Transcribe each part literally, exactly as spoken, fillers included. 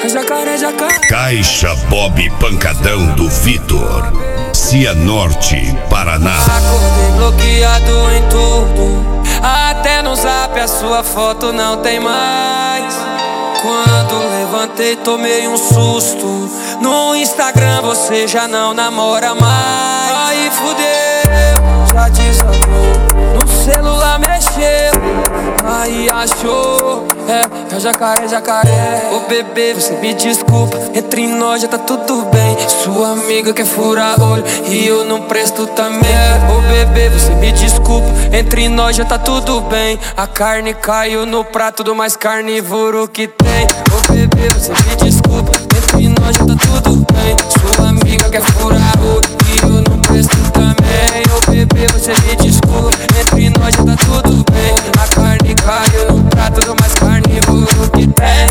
jacaré, jacaré. Caixa Bob Pancadão do Vitor, Cianorte, Paraná. Acordei bloqueado em tudo, até no zap a sua foto não tem mais. Quando levantei tomei um susto, no Instagram você já não namora mais. Aí fudeu, já desandou, no celular mexeu, aí achou, é, é o jacaré, jacaré. Ô bebê, você me desculpa, entre nós já tá tudo bem. Sua amiga quer furar olho e eu não presto também. Ô bebê, você me desculpa, entre nós já tá tudo bem. A carne caiu no prato do mais carnívoro que tem. Ô bebê, você me desculpa, entre nós já tá tudo bem. Sua amiga quer furar olho e eu não presto também. Ô bebê, você me desculpa, entre nós já tá tudo bem. A carne caiu no prato do mais carnívoro que tem.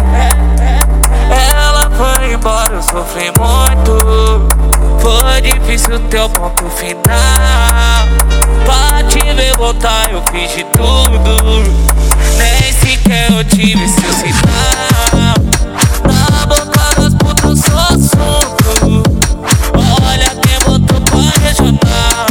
Ela foi embora, eu sofri muito. Foi difícil ter o ponto final. Pra te ver voltar eu fiz de tudo, nem sequer eu tive seu sinal. Na boca das putas eu sou assunto. Olha quem botou pra regional.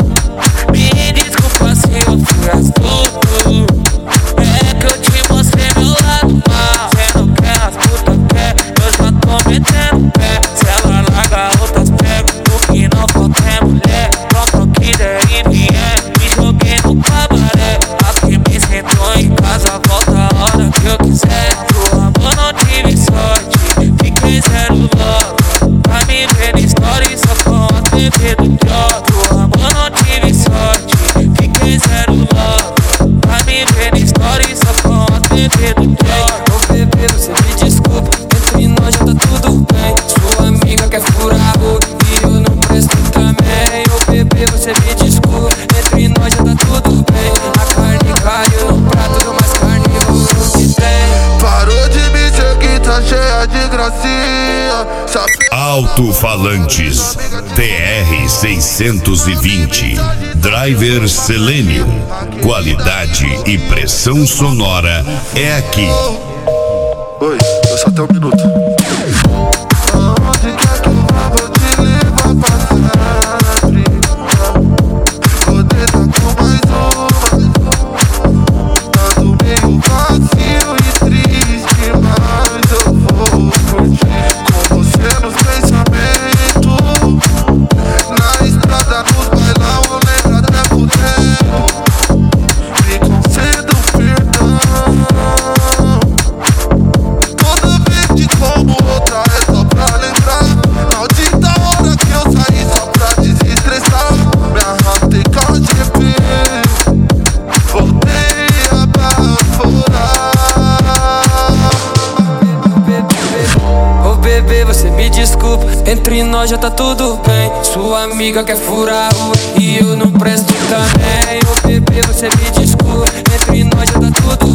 Me desculpa se eu fui astuto, é que eu te mostrei meu lado mal. Cê não quer, as putas quer, eu já tô metendo pé. Se ela larga outras pego, o que não falta é mulher. Compra o que der e vier, me joguei no cabaré. Aqui me sentou em casa, volta a hora que eu quiser. Pro amor não tive sorte, fiquei zero logo. Pra me ver na história só com a T V do Jó. Pro amor não tive sorte, fiquei zero logo. Pra me ver na história só com a T V do Jó. Ô bebê, você me desculpa, entre nós já tá tudo bem. Sua amiga quer furar olho e eu não presto também. Ô bebê, você me desculpa, entre nós já tá tudo bem. A carne caiu no prato do mais carnívoro que tem. Parou de me seguir, tá cheia de gracinha. Sabe... Alto-falantes T R seiscentos e vinte, Driver Selênio. Qualidade e pressão sonora é aqui. Oi, eu só tenho um minuto. Aonde quer que eu vá, vou te levar pra sempre. Poder tá com mais uma. Ando meio vazio e triste, mas eu vou curtir com você nos pensamentos. Na estrada, nos bailão, eu lembro até por tempo. Me conceda um perdão. Toda vez que como outra é só pra lembrar. Maldita hora que eu saí só pra desestressar. Me arrastei com a G P, voltei a baforar. Ô bebê, você me desculpa, entre nós já tá tudo bem. Sua amiga quer furar olho e eu não presto também. Ô bebê, você me desculpa, entre nós já tá tudo